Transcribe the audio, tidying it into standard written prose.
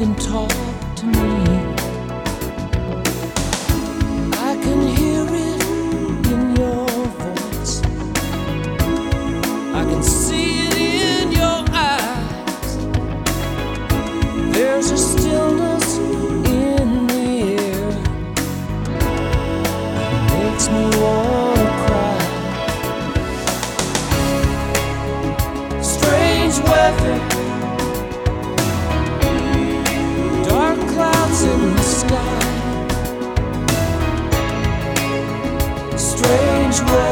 can talk to me. I can hear it in your voice. I can see it in your eyes. There's a stillness in the air that makes me wanna cry. Strange weather, dark clouds in the sky. Strange weather.